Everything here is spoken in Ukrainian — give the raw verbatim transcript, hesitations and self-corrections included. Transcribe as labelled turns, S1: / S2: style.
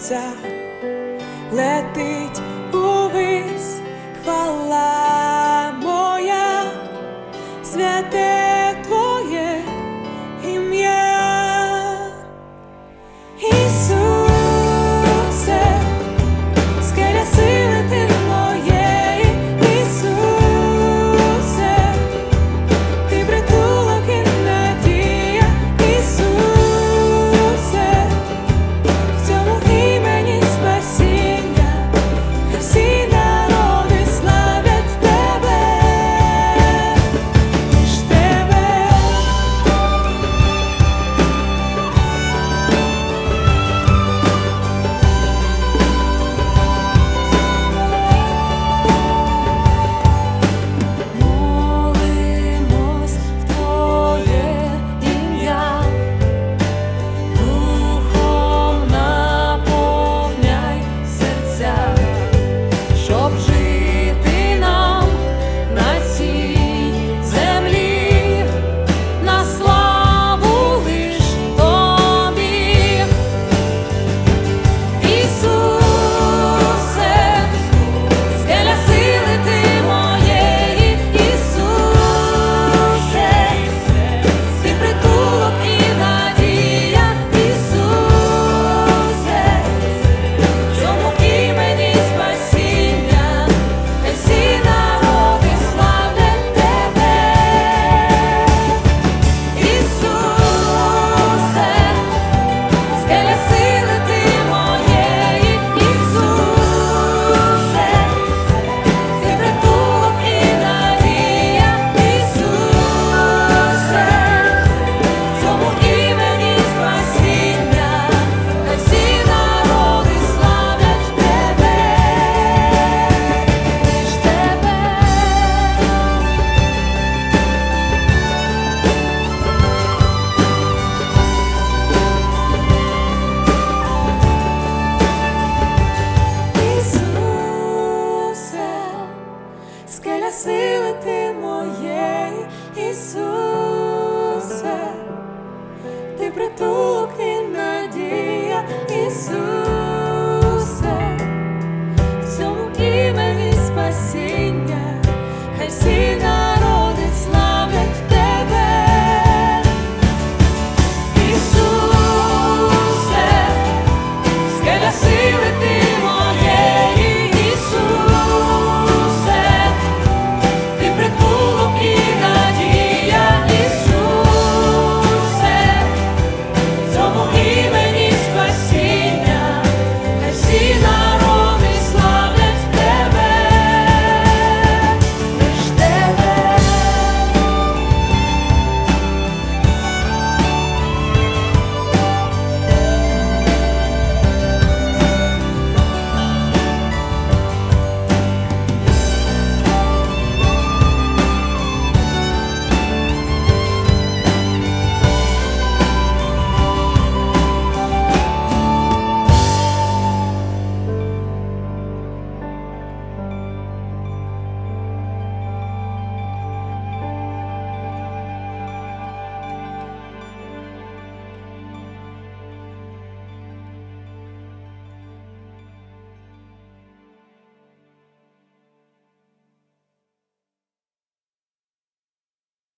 S1: серця летить увись, хвала моя, святе Твоє ім'я. Ісусе, скеля сили Ти моєї, Ісусе, Ти притулок і надія, Ісусе, в цьому імені спасіння, всі народи славять Тебе, лиш Тебе. Молимось в Твоє ім'я, Духом наповняй серця, щоб жити нам на цій землі, на славу лиш Тобі. Ісусе, скеля сили Ти моєї, Ісусе, Ти притулок і надія, Ісусе, в цьому імені спасіння, хай всі народи славлять Тебе. Ісусе, скеля сили Ти моєї, Ісусе, Ти притулок і надія, Ісусе, в цьому імені спасіння, хай всі народи славлять Тебе, лиш Тебе. Ісусе, скеля сили Ти моєї, Ісусе.